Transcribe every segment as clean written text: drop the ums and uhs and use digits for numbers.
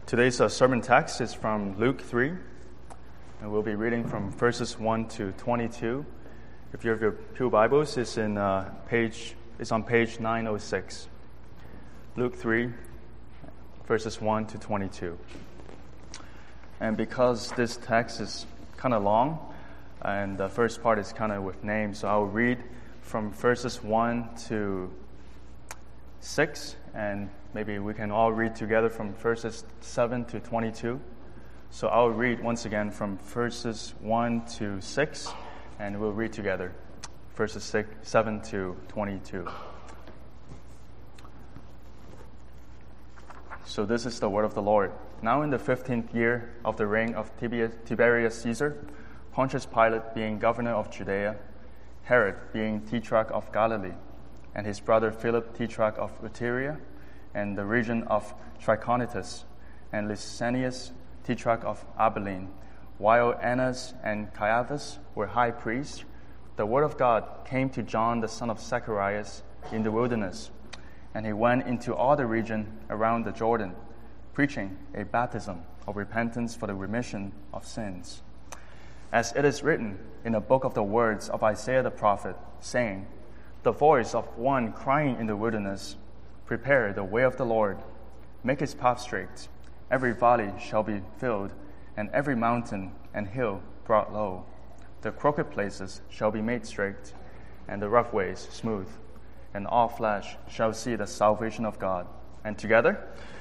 Today's sermon text is from Luke 3, and we'll be reading from verses 1 to 22. If you have your Pew Bibles, it's on page 906. Luke 3, verses 1 to 22. And because this text is kind of long, and the first part is kind of with names, so I'll read from verses 1 to 6, and maybe we can all read together from verses 7 to 22. So I'll read once again from verses 1 to 6, and we'll read together verses 7 to 22. So this is the word of the Lord. Now in the 15th year of the reign of Tiberius Caesar, Pontius Pilate being governor of Judea, Herod being tetrarch of Galilee, and his brother Philip tetrarch of Iturea, and the region of Trachonitis, and Lysanias tetrarch of Abilene, while Annas and Caiaphas were high priests, the word of God came to John the son of Zacharias in the wilderness, and he went into all the region around the Jordan, preaching a baptism of repentance for the remission of sins. As it is written in the book of the words of Isaiah the prophet, saying, "The voice of one crying in the wilderness, prepare the way of the Lord, make his path straight. Every valley shall be filled, and every mountain and hill brought low. The crooked places shall be made straight, and the rough ways smooth, and all flesh shall see the salvation of God." And together,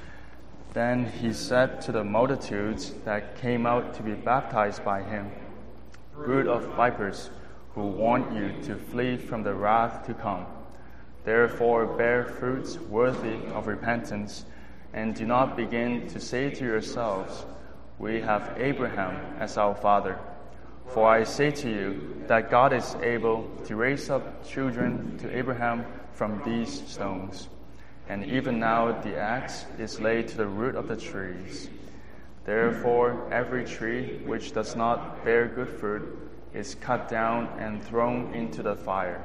then he said to the multitudes that came out to be baptized by him, "Brood of vipers, who warned you to flee from the wrath to come. Therefore bear fruits worthy of repentance, and do not begin to say to yourselves, 'We have Abraham as our father.' For I say to you that God is able to raise up children to Abraham from these stones. And even now the axe is laid to the root of the trees. Therefore every tree which does not bear good fruit is cut down and thrown into the fire."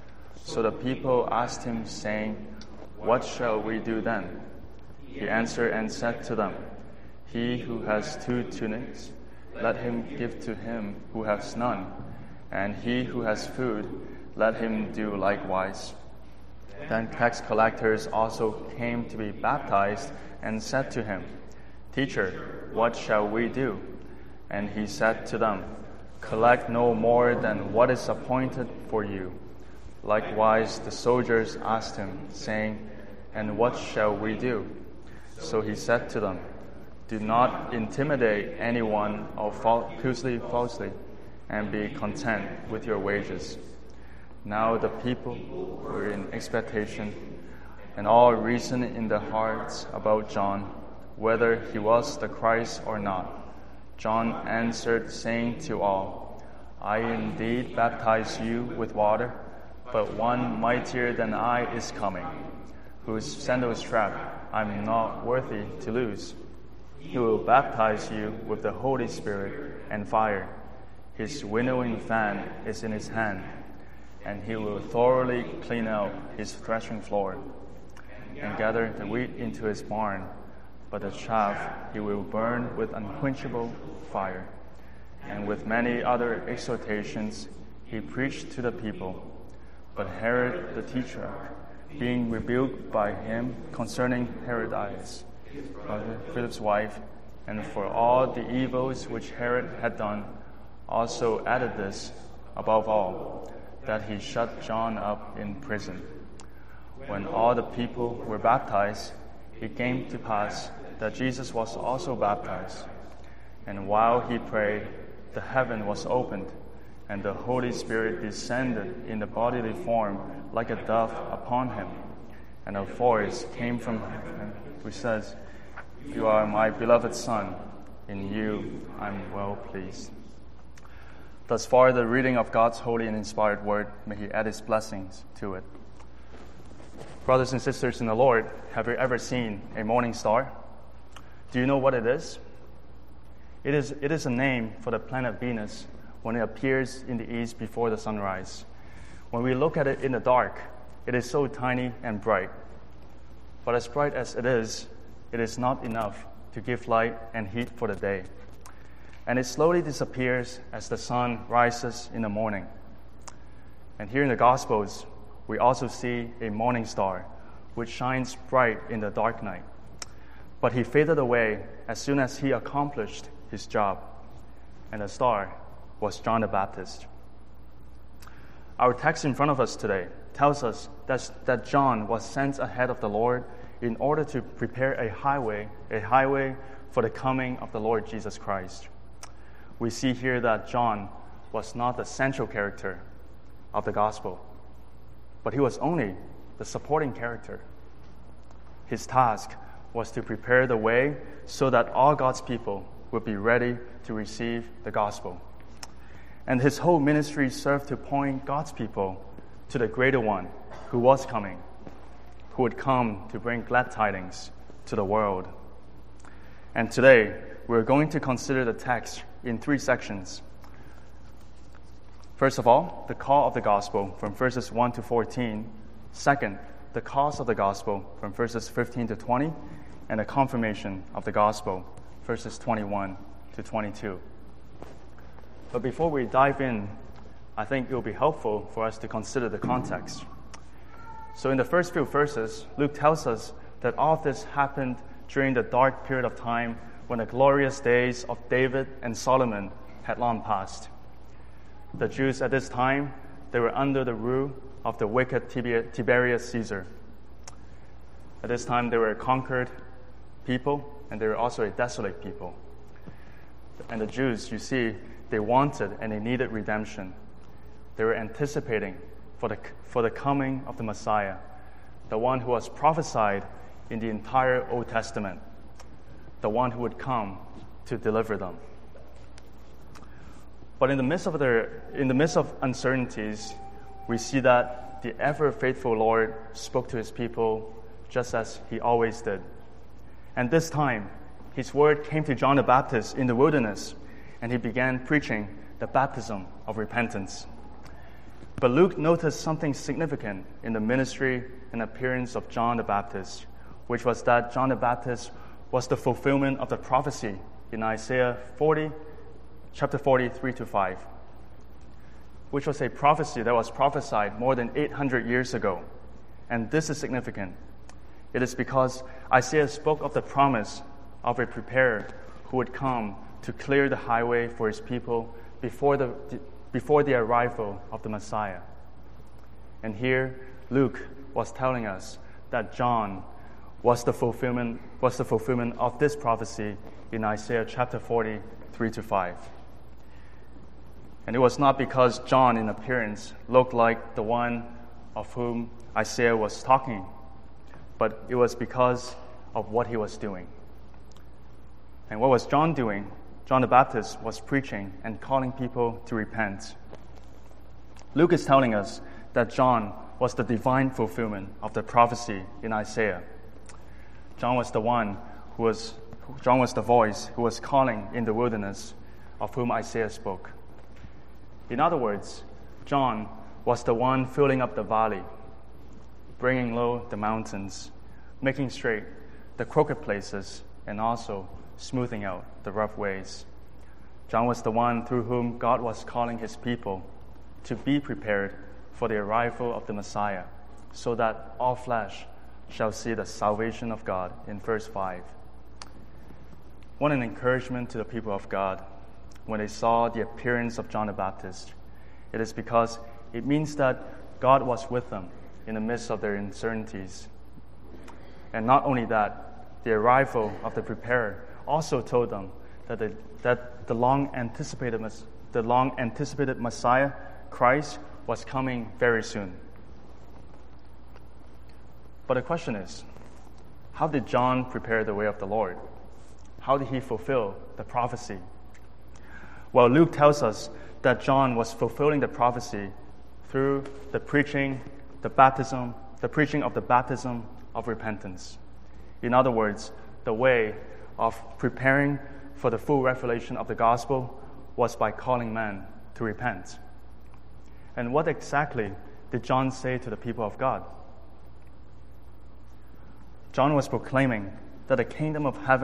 So the people asked him, saying, "What shall we do then?" He answered and said to them, "He who has 2 tunics, let him give to him who has none, and he who has food, let him do likewise." Then tax collectors also came to be baptized and said to him, "Teacher, what shall we do?" And he said to them, "Collect no more than what is appointed for you." Likewise the soldiers asked him, saying, "And what shall we do?" So he said to them, "Do not intimidate anyone or accuse falsely, and be content with your wages." Now the people were in expectation, and all reasoned in their hearts about John, whether he was the Christ or not. John answered, saying to all, "I indeed baptize you with water, but one mightier than I is coming, whose sandal strap I am not worthy to loose. He will baptize you with the Holy Spirit and fire. His winnowing fan is in his hand, and he will thoroughly clean out his threshing floor, and gather the wheat into his barn, but the chaff he will burn with unquenchable fire." And with many other exhortations he preached to the people. But Herod the tetrarch, being rebuked by him concerning Herodias, brother Philip's wife, and for all the evils which Herod had done, also added this, above all, that he shut John up in prison. When all the people were baptized, it came to pass that Jesus was also baptized. And while he prayed, the heaven was opened, and the Holy Spirit descended in the bodily form like a dove upon him. And a voice came from heaven which says, "You are my beloved Son, in you I am well pleased." Thus far the reading of God's holy and inspired word. May he add his blessings to it. Brothers and sisters in the Lord, have you ever seen a morning star? Do you know what it is? It is a name for the planet Venus when it appears in the east before the sunrise. When we look at it in the dark, it is so tiny and bright. But as bright as it is not enough to give light and heat for the day. And it slowly disappears as the sun rises in the morning. And here in the Gospels, we also see a morning star, which shines bright in the dark night. But he faded away as soon as he accomplished his job, and the star was John the Baptist. Our text in front of us today tells us that John was sent ahead of the Lord in order to prepare a highway for the coming of the Lord Jesus Christ. We see here that John was not the central character of the gospel, but he was only the supporting character. His task was to prepare the way so that all God's people would be ready to receive the gospel. And his whole ministry served to point God's people to the greater one who was coming, who would come to bring glad tidings to the world. And today, we're going to consider the text in 3 sections. First of all, the call of the gospel from verses 1 to 14. Second, the cause of the gospel from verses 15 to 20. And the confirmation of the gospel, verses 21 to 22. But before we dive in, I think it will be helpful for us to consider the context. So in the first few verses, Luke tells us that all of this happened during the dark period of time when the glorious days of David and Solomon had long passed. The Jews at this time, they were under the rule of the wicked Tiberius Caesar. At this time, they were a conquered people, and they were also a desolate people. And the Jews, you see, they wanted and they needed redemption. They were anticipating for the coming of the Messiah, the one who was prophesied in the entire Old Testament, the one who would come to deliver them. But in the midst of uncertainties, we see that the ever-faithful Lord spoke to his people just as he always did. And this time, his word came to John the Baptist in the wilderness, and he began preaching the baptism of repentance. But Luke noticed something significant in the ministry and appearance of John the Baptist, which was that John the Baptist was the fulfillment of the prophecy in Isaiah 40, chapter 43 to 5, which was a prophecy that was prophesied more than 800 years ago. And this is significant. It is because Isaiah spoke of the promise of a preparer who would come to clear the highway for his people before the arrival of the Messiah. And here, Luke was telling us that John was the fulfillment of this prophecy in Isaiah chapter 40, 3 to 5. And it was not because John in appearance looked like the one of whom Isaiah was talking, but it was because of what he was doing. And what was John doing? John the Baptist was preaching and calling people to repent. Luke is telling us that John was the divine fulfillment of the prophecy in Isaiah. John was the voice who was calling in the wilderness, of whom Isaiah spoke. In other words, John was the one filling up the valley, bringing low the mountains, making straight the crooked places, and also smoothing out the rough ways. John was the one through whom God was calling his people to be prepared for the arrival of the Messiah, so that all flesh shall see the salvation of God in verse 5. What an encouragement to the people of God when they saw the appearance of John the Baptist. It is because it means that God was with them in the midst of their uncertainties. And not only that, the arrival of the preparer also told them that the long-anticipated Messiah, Christ, was coming very soon. But the question is, how did John prepare the way of the Lord? How did he fulfill the prophecy? Well, Luke tells us that John was fulfilling the prophecy through the preaching of the baptism of repentance. In other words, the way of preparing for the full revelation of the gospel was by calling men to repent. And what exactly did John say to the people of God? John was proclaiming that the kingdom of heaven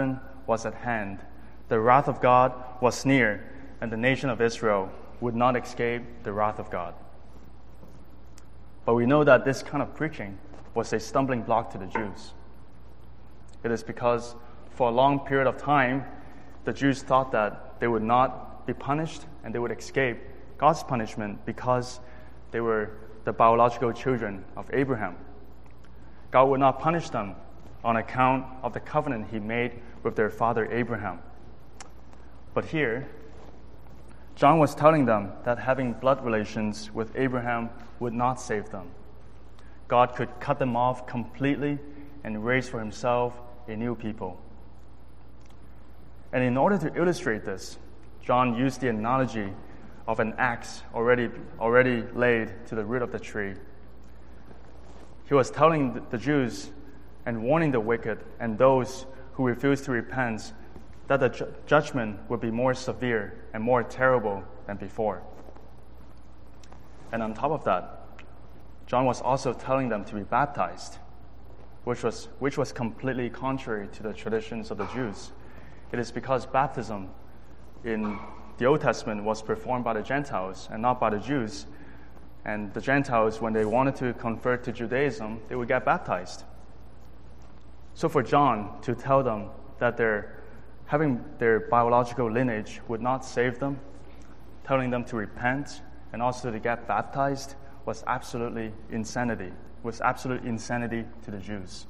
was at hand. The wrath of God was near, and the nation of Israel would not escape the wrath of God. But we know that this kind of preaching was a stumbling block to the Jews. It is because for a long period of time, the Jews thought that they would not be punished and they would escape God's punishment because they were the biological children of Abraham. God would not punish them on account of the covenant he made with their father Abraham. But here, John was telling them that having blood relations with Abraham would not save them. God could cut them off completely and raise for himself a new people. And in order to illustrate this, John used the analogy of an axe already laid to the root of the tree. He was telling the Jews and warning the wicked and those who refuse to repent that the judgment would be more severe and more terrible than before. And on top of that, John was also telling them to be baptized, which was completely contrary to the traditions of the Jews. It is because baptism in the Old Testament was performed by the Gentiles and not by the Jews. And the Gentiles, when they wanted to convert to Judaism, they would get baptized. So for John to tell them that having their biological lineage would not save them, telling them to repent and also to get baptized was absolute insanity to the Jews.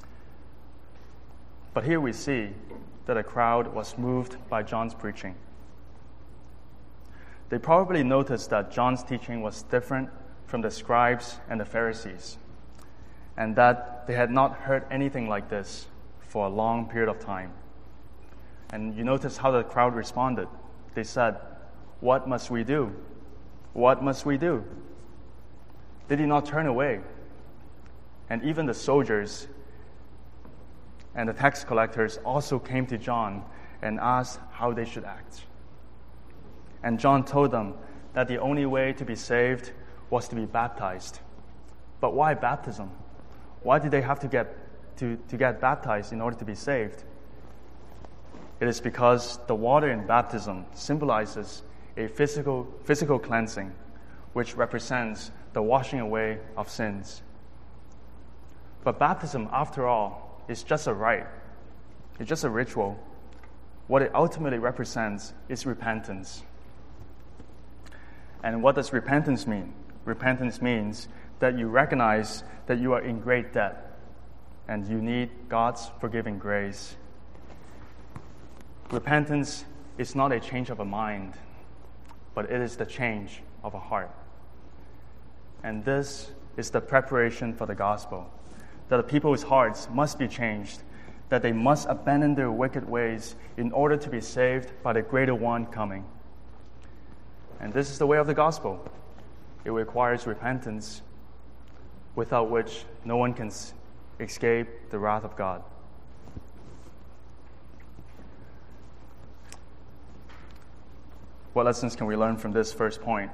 But here we see that a crowd was moved by John's preaching. They probably noticed that John's teaching was different from the scribes and the Pharisees, and that they had not heard anything like this for a long period of time. And you notice how the crowd responded. They said, "What must we do? What must we do?" They did not turn away. And even the soldiers and the tax collectors also came to John and asked how they should act. And John told them that the only way to be saved was to be baptized. But why baptism? Why did they have to get baptized in order to be saved? It is because the water in baptism symbolizes a physical cleansing, which represents the washing away of sins. But baptism, after all, is just a rite. It's just a ritual. What it ultimately represents is repentance. And what does repentance mean? Repentance means that you recognize that you are in great debt and you need God's forgiving grace. Repentance is not a change of a mind, but it is the change of a heart. And this is the preparation for the gospel, that the people's hearts must be changed, that they must abandon their wicked ways in order to be saved by the greater one coming. And this is the way of the gospel. It requires repentance, without which no one can escape the wrath of God. What lessons can we learn from this first point?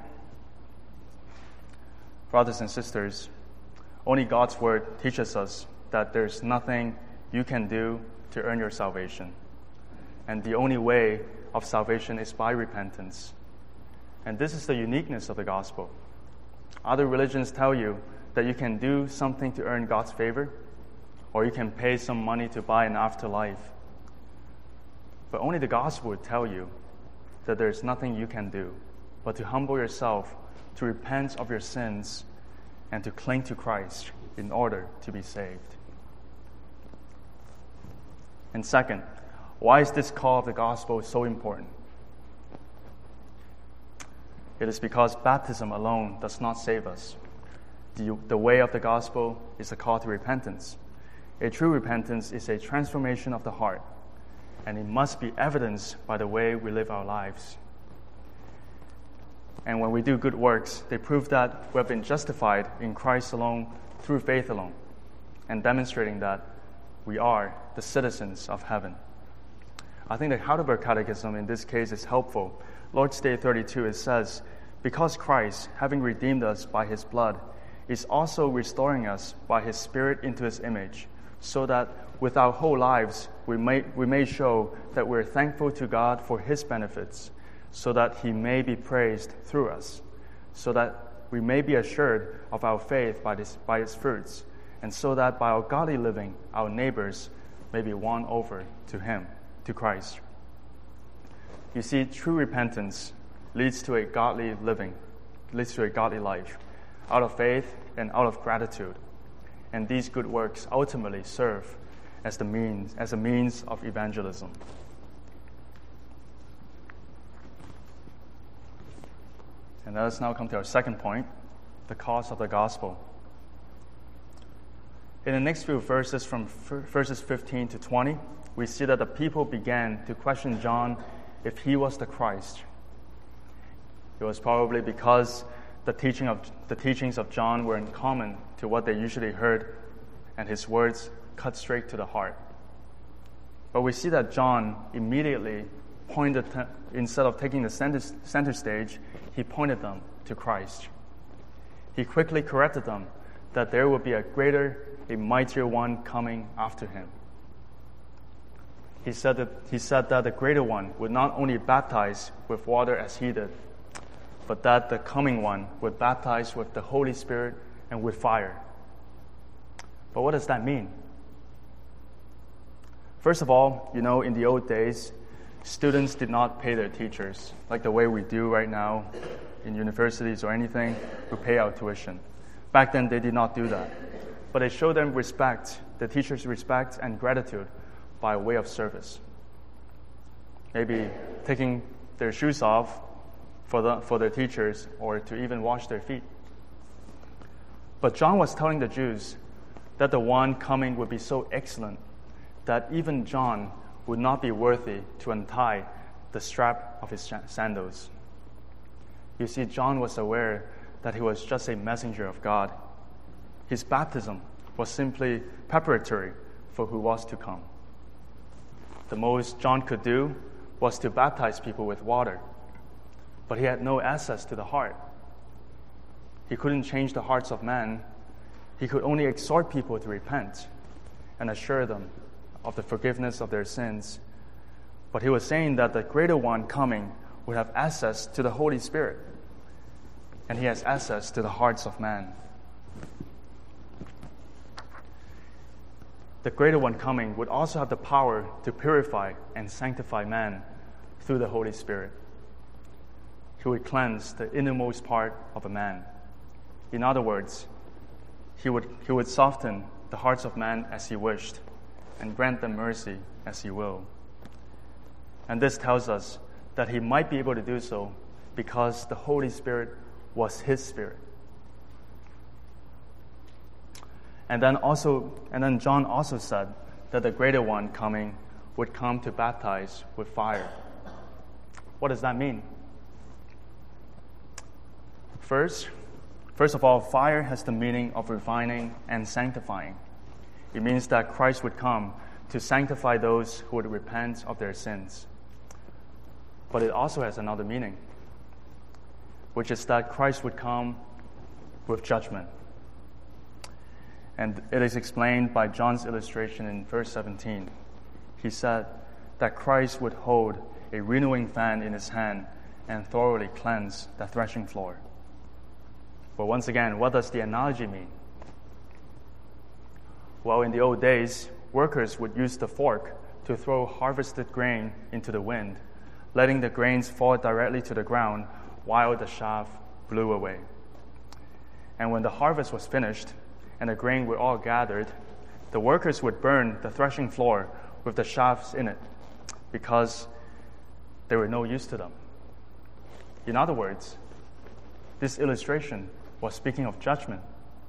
Brothers and sisters, only God's word teaches us that there's nothing you can do to earn your salvation. And the only way of salvation is by repentance. And this is the uniqueness of the gospel. Other religions tell you that you can do something to earn God's favor, or you can pay some money to buy an afterlife. But only the gospel would tell you that there's nothing you can do but to humble yourself, to repent of your sins, and to cling to Christ in order to be saved. And second, why is this call of the gospel so important? It is because baptism alone does not save us. The way of the gospel is a call to repentance. A true repentance is a transformation of the heart, and it must be evidenced by the way we live our lives. And when we do good works, they prove that we have been justified in Christ alone through faith alone, and demonstrating that we are the citizens of heaven. I think the Heidelberg Catechism in this case is helpful. Lord's Day 32, it says, "Because Christ, having redeemed us by his blood, is also restoring us by his Spirit into his image, so that with our whole lives we may show that we're thankful to God for His benefits, so that He may be praised through us, so that we may be assured of our faith by its fruits, and so that by our godly living, our neighbors may be won over to Him, to Christ. You see, true repentance leads to a godly living, leads to a godly life, out of faith and out of gratitude. And these good works ultimately serve as a means of evangelism. And let us now come to our second point, the cause of the gospel. In the next few verses, from verses 15 to 20, we see that the people began to question John if he was the Christ. It was probably because the teachings of John were in common to what they usually heard, and his words cut straight to the heart. But we see that John immediately instead of taking the center stage, he pointed them to Christ. He quickly corrected them that there would be a mightier one coming after him. He said that the greater one would not only baptize with water as he did, but that the coming one would baptize with the Holy Spirit and with fire. But what does that mean? First of all, in the old days, students did not pay their teachers like the way we do right now in universities or anything. We pay our tuition. Back then, they did not do that. But they showed them respect, the teachers' respect and gratitude by way of service. Maybe taking their shoes off for their teachers, or to even wash their feet. But John was telling the Jews that the one coming would be so excellent that even John would not be worthy to untie the strap of his sandals. You see, John was aware that he was just a messenger of God. His baptism was simply preparatory for who was to come. The most John could do was to baptize people with water, but he had no access to the heart. He couldn't change the hearts of men. He could only exhort people to repent and assure them of the forgiveness of their sins. But he was saying that the greater one coming would have access to the Holy Spirit, and he has access to the hearts of man. The greater one coming would also have the power to purify and sanctify man through the Holy Spirit. He would cleanse the innermost part of a man. In other words, he would soften the hearts of man as he wished and grant them mercy as he will. And this tells us that he might be able to do so because the Holy Spirit was his Spirit. And then John also said that the greater one coming would come to baptize with fire. What does that mean? First of all, fire has the meaning of refining and sanctifying. It means that Christ would come to sanctify those who would repent of their sins. But it also has another meaning, which is that Christ would come with judgment. And it is explained by John's illustration in verse 17. He said that Christ would hold a winnowing fan in his hand and thoroughly cleanse the threshing floor. But once again, what does the analogy mean? Well, in the old days, workers would use the fork to throw harvested grain into the wind, letting the grains fall directly to the ground while the chaff blew away. And when the harvest was finished and the grain were all gathered, the workers would burn the threshing floor with the shafts in it because they were no use to them. In other words, this illustration was speaking of judgment.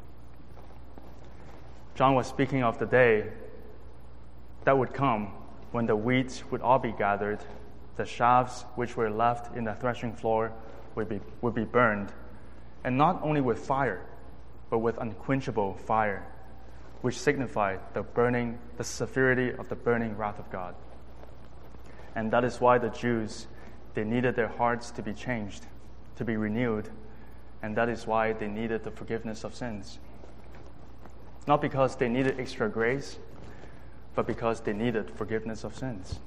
John was speaking of the day that would come when the wheat would all be gathered, the shafts which were left in the threshing floor would be burned, and not only with fire, but with unquenchable fire, which signified the severity of the burning wrath of God. And that is why the Jews, they needed their hearts to be changed, to be renewed, and that is why they needed the forgiveness of sins. Not because they needed extra grace, but because they needed forgiveness of sins.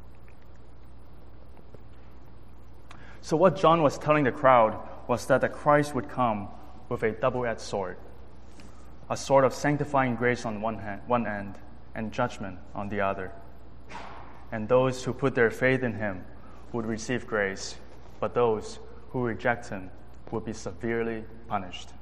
So what John was telling the crowd was that the Christ would come with a double-edged sword, a sword of sanctifying grace on one end and judgment on the other. And those who put their faith in him would receive grace, but those who reject him would be severely punished.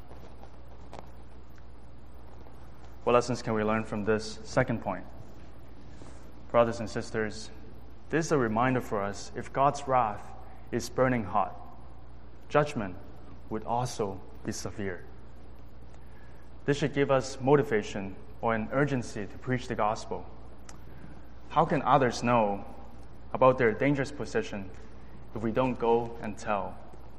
What lessons can we learn from this second point? Brothers and sisters, this is a reminder for us: if God's wrath is burning hot, judgment would also be severe. This should give us motivation or an urgency to preach the gospel. How can others know about their dangerous position if we don't go and tell?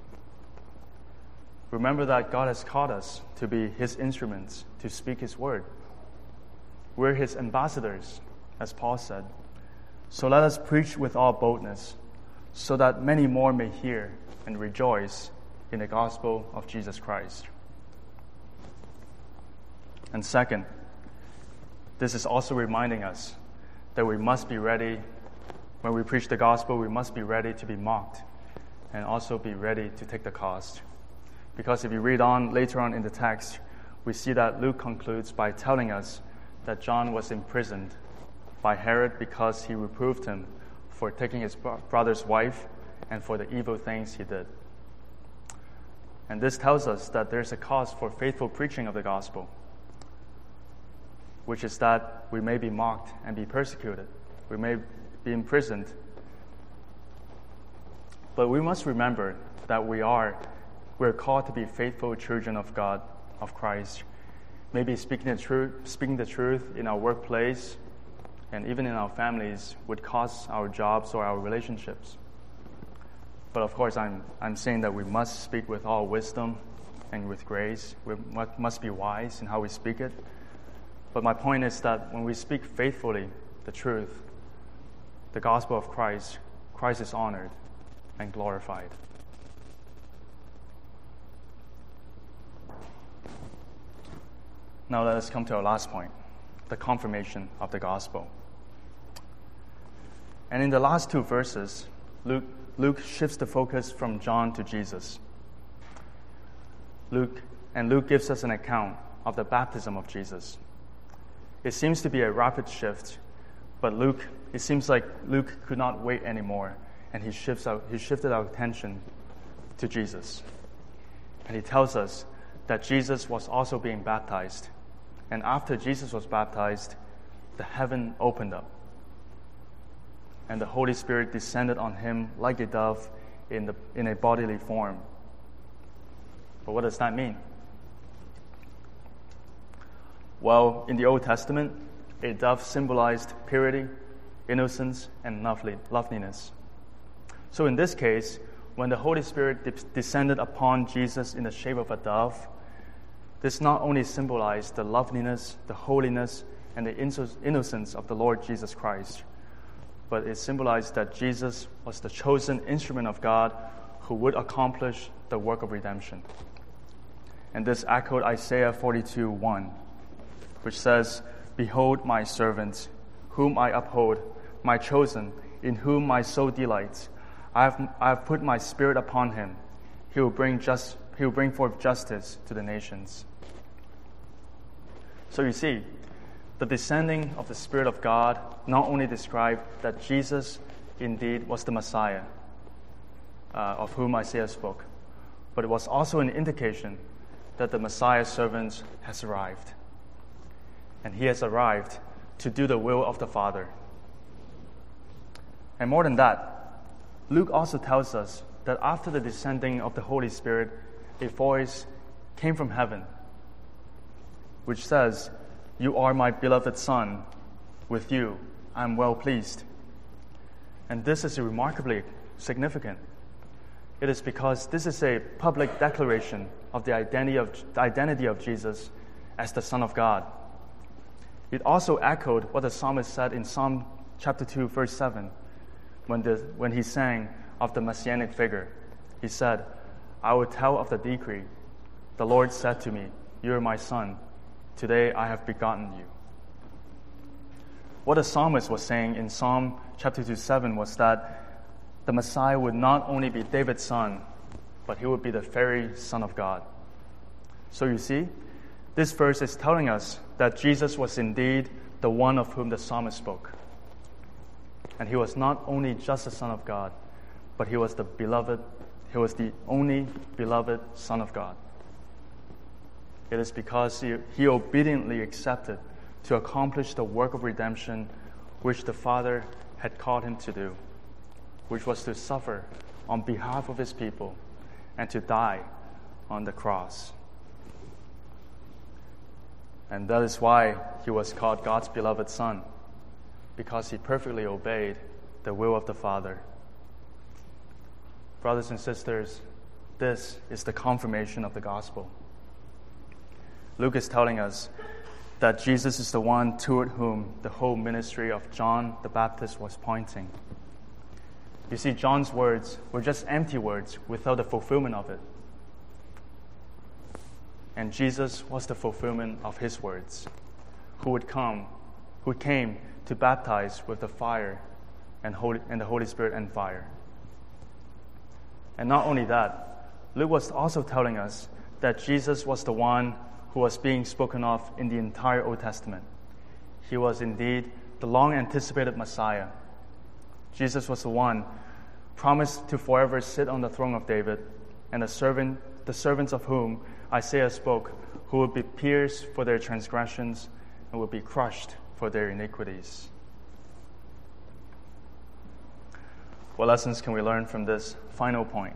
Remember that God has called us to be his instruments to speak his word. We're his ambassadors, as Paul said. So let us preach with all boldness, so that many more may hear and rejoice in the gospel of Jesus Christ. And second, this is also reminding us that we must be ready. When we preach the gospel, we must be ready to be mocked and also be ready to take the cost. Because if you read on later on in the text, we see that Luke concludes by telling us that John was imprisoned by Herod because he reproved him for taking his brother's wife and for the evil things he did. And this tells us that there's a cause for faithful preaching of the gospel, which is that we may be mocked and be persecuted. We may be imprisoned. But we must remember that we're called to be faithful children of God, of Christ. Maybe speaking the truth in our workplace and even in our families would cost our jobs or our relationships. But of course, I'm saying that we must speak with all wisdom and with grace. We must be wise in how we speak it. But my point is that when we speak faithfully the truth, the gospel of Christ, Christ is honored and glorified. Now let us come to our last point, the confirmation of the gospel. And in the last two verses, Luke shifts the focus from John to Jesus. Luke gives us an account of the baptism of Jesus. It seems to be a rapid shift, but it seems like Luke could not wait anymore, and he shifted our attention to Jesus. And he tells us that Jesus was also being baptized. And after Jesus was baptized, the heaven opened up, and the Holy Spirit descended on him like a dove in a bodily form. But what does that mean? Well, in the Old Testament, a dove symbolized purity, innocence, and loveliness. So in this case, when the Holy Spirit descended upon Jesus in the shape of a dove, this not only symbolized the loveliness, the holiness, and the innocence of the Lord Jesus Christ, but it symbolized that Jesus was the chosen instrument of God who would accomplish the work of redemption. And this echoed Isaiah 42:1, which says, "Behold my servant, whom I uphold, my chosen, in whom my soul delights. I have put my spirit upon him. He will bring forth justice to the nations." So you see, the descending of the Spirit of God not only described that Jesus indeed was the Messiah, of whom Isaiah spoke, but it was also an indication that the Messiah's servant has arrived. And he has arrived to do the will of the Father. And more than that, Luke also tells us that after the descending of the Holy Spirit, a voice came from heaven, which says, "You are my beloved Son. With you I am well pleased." And this is remarkably significant. It is because this is a public declaration of the identity of Jesus as the Son of God. It also echoed what the psalmist said in Psalm chapter 2, verse 7, when he sang of the messianic figure. He said, "I will tell of the decree. The Lord said to me, 'You are my son. Today I have begotten you.'" What the psalmist was saying in Psalm chapter 2:7 was that the Messiah would not only be David's son, but he would be the very Son of God. So you see, this verse is telling us that Jesus was indeed the one of whom the psalmist spoke. And he was not only just the Son of God, but he was the only beloved Son of God. It is because he obediently accepted to accomplish the work of redemption which the Father had called him to do, which was to suffer on behalf of his people and to die on the cross. And that is why he was called God's beloved Son, because he perfectly obeyed the will of the Father. Brothers and sisters, this is the confirmation of the gospel. Luke is telling us that Jesus is the one toward whom the whole ministry of John the Baptist was pointing. You see, John's words were just empty words without the fulfillment of it. And Jesus was the fulfillment of his words, who came to baptize with the fire and the Holy Spirit and fire. And not only that, Luke was also telling us that Jesus was the one who was being spoken of in the entire Old Testament. He was indeed the long-anticipated Messiah. Jesus was the one promised to forever sit on the throne of David, and the servants of whom Isaiah spoke, who would be pierced for their transgressions and would be crushed for their iniquities. What lessons can we learn from this final point?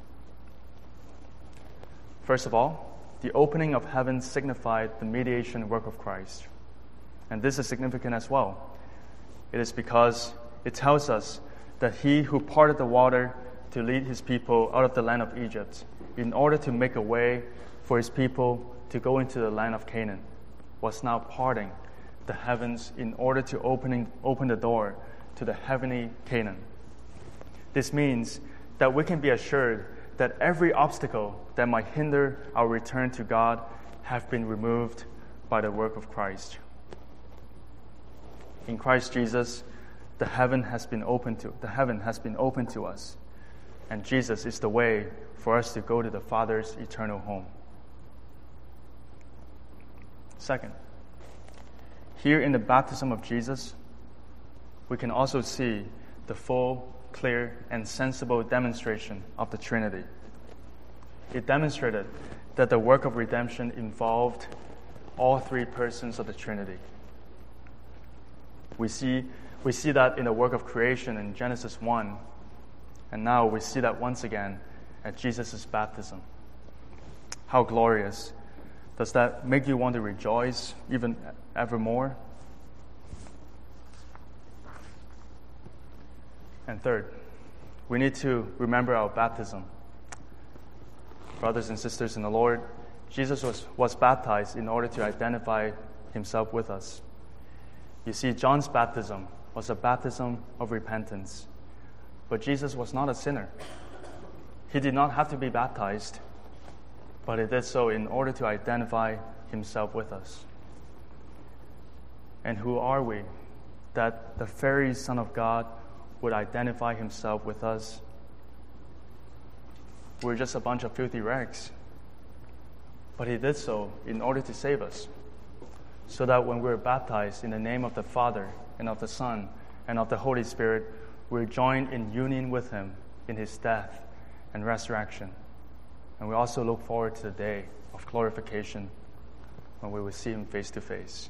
First of all, the opening of heaven signified the mediation work of Christ. And this is significant as well. It is because it tells us that he who parted the water to lead his people out of the land of Egypt in order to make a way for his people to go into the land of Canaan was now parting the heavens in order to open the door to the heavenly Canaan. This means that we can be assured that every obstacle that might hinder our return to God have been removed by the work of Christ. In Christ Jesus, the heaven has been opened to us, and Jesus is the way for us to go to the Father's eternal home. Second, here in the baptism of Jesus, we can also see the full, clear, and sensible demonstration of the Trinity. It demonstrated that the work of redemption involved all three persons of the Trinity. We see that in the work of creation in Genesis 1, and now we see that once again at Jesus' baptism. How glorious. Does that make you want to rejoice even evermore? And third, we need to remember our baptism. Brothers and sisters in the Lord, Jesus was baptized in order to identify himself with us. You see, John's baptism was a baptism of repentance, but Jesus was not a sinner. He did not have to be baptized, but he did so in order to identify himself with us. And who are we that the very Son of God would identify himself with us? We're just a bunch of filthy rags. But he did so in order to save us, so that when we're baptized in the name of the Father and of the Son and of the Holy Spirit, we're joined in union with him in his death and resurrection. And we also look forward to the day of glorification when we will see him face to face.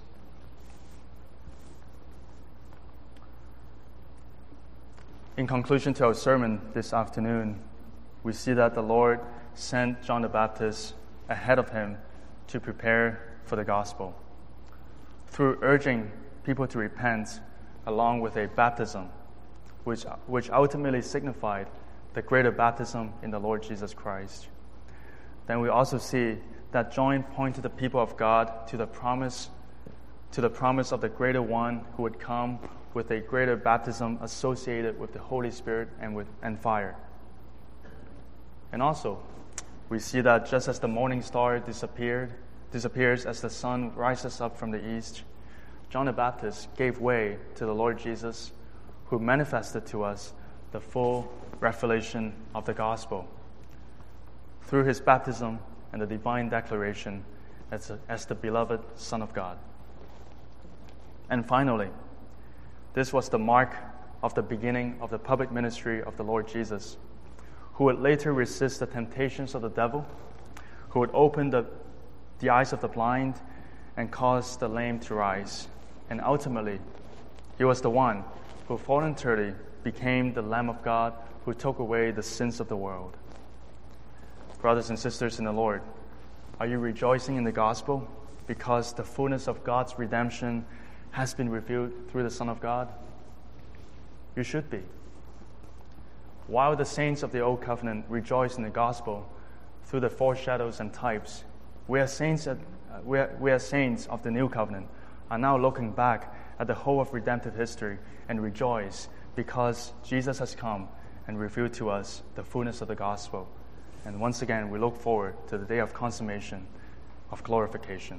In conclusion to our sermon this afternoon, we see that the Lord sent John the Baptist ahead of him to prepare for the gospel, through urging people to repent along with a baptism, which ultimately signified the greater baptism in the Lord Jesus Christ. Then we also see that John pointed the people of God to the promise of the greater one who would come with a greater baptism associated with the Holy Spirit and fire. And also, we see that just as the morning star disappears as the sun rises up from the east, John the Baptist gave way to the Lord Jesus, who manifested to us the full revelation of the gospel through his baptism and the divine declaration as the beloved Son of God. And finally, this was the mark of the beginning of the public ministry of the Lord Jesus, who would later resist the temptations of the devil, who would open the eyes of the blind and cause the lame to rise. And ultimately, he was the one who voluntarily became the Lamb of God who took away the sins of the world. Brothers and sisters in the Lord, are you rejoicing in the gospel because the fullness of God's redemption has been revealed through the Son of God? You should be. While the saints of the Old Covenant rejoice in the gospel through the foreshadows and types, we as saints of the New Covenant are now looking back at the whole of redemptive history and rejoice because Jesus has come and revealed to us the fullness of the gospel. And once again, we look forward to the day of consummation, of glorification.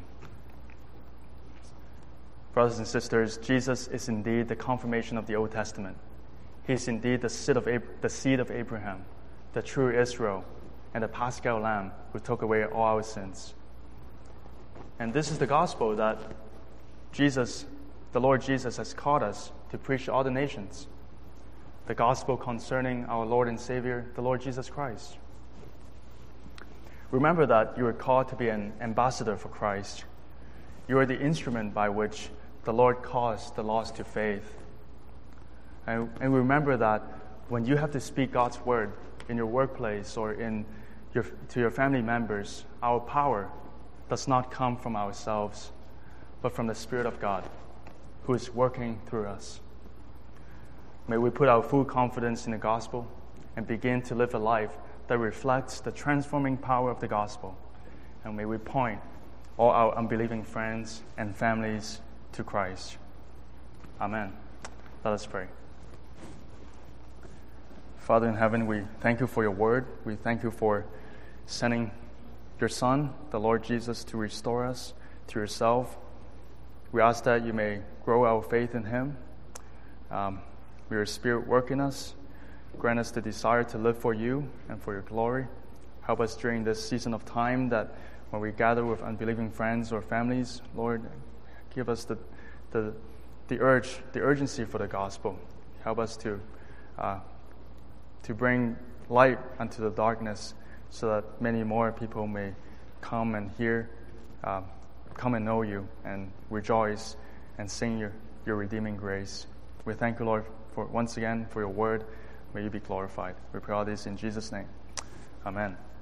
Brothers and sisters, Jesus is indeed the confirmation of the Old Testament. He is indeed the seed of Abraham, the true Israel, and the Paschal Lamb who took away all our sins. And this is the gospel that the Lord Jesus has called us to preach to all the nations. The gospel concerning our Lord and Savior, the Lord Jesus Christ. Remember that you are called to be an ambassador for Christ. You are the instrument by which the Lord calls the lost to faith. And remember that when you have to speak God's word in your workplace or to your family members, our power does not come from ourselves, but from the Spirit of God, who is working through us. May we put our full confidence in the gospel and begin to live a life that reflects the transforming power of the gospel. And may we point all our unbelieving friends and families to Christ. Amen. Let us pray. Father in heaven, we thank you for your word. We thank you for sending your Son, the Lord Jesus, to restore us to yourself. We ask that you may grow our faith in him. May your Spirit work in us. Grant us the desire to live for you and for your glory. Help us during this season of time that when we gather with unbelieving friends or families, Lord, give us the urgency for the gospel. Help us to bring light unto the darkness so that many more people may come and hear, come and know you and rejoice and sing your redeeming grace. We thank you, Lord, once again for your word. May you be glorified. We pray all this in Jesus' name. Amen.